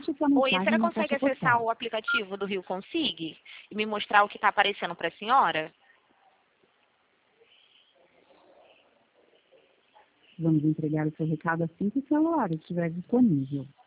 digite sua Oi, a mensagem senhora na consegue caixa acessar postal. o aplicativo do Rio Consig e me mostrar o que está aparecendo para a senhora? Vamos entregar o seu recado assim que o celular estiver disponível.